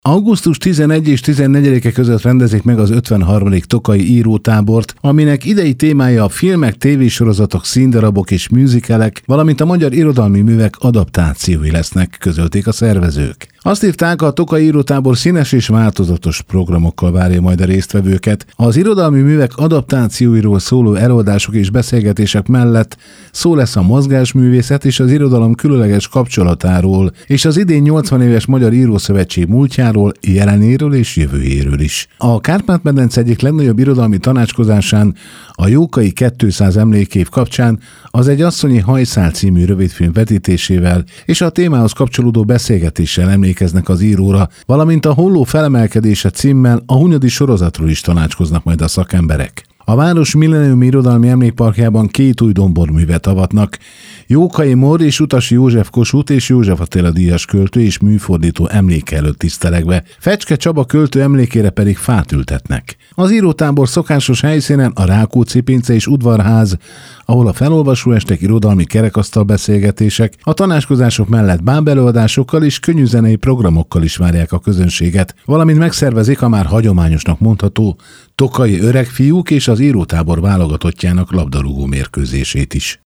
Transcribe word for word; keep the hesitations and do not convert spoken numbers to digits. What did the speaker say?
augusztus tizenegy és tizennegyedike között rendezik meg az ötvenharmadik Tokaji írótábort, aminek idei témája a filmek, tévésorozatok, színdarabok és musicalek, valamint a magyar irodalmi művek adaptációi lesznek, közölték a szervezők. Azt írták, a Tokaji írótábor színes és változatos programokkal várja majd a résztvevőket. Az irodalmi művek adaptációiról szóló előadások és beszélgetések mellett szó lesz a mozgásművészet és az irodalom különleges kapcsolatáról, és az idén nyolcvan éves Magyar Írószövetség múltjáról, jelenéről és jövőjéről is. A Kárpát-medence egyik legnagyobb irodalmi tanácskozásán, a Jókai kétszáz emlékév kapcsán az Egy asszonyi hajszál című rövidfilm vetítésével és a témához kapcsolódó beszélgetéssel emlékeznek az íróra, valamint a Holló felemelkedése címmel a Hunyadi sorozatról is tanácskoznak majd a szakemberek. A város Millennium Irodalmi Emlékparkjában két új domborművet avatnak. Jókai Mór és Utasi József Kossuth és József Attila díjas költő és műfordító emléke előtt tisztelegve, Fecske Csaba költő emlékére pedig fát ültetnek. Az írótábor szokásos helyszínen a Rákóczi-pince és udvarház, ahol a felolvasó estek, irodalmi kerekasztal beszélgetések, a tanácskozások mellett bábelőadásokkal és könnyűzenei programokkal is várják a közönséget, valamint megszervezik a már hagyományosnak mondható Tokaji öregfiúk és az írótábor válogatottjának labdarúgó mérkőzését is.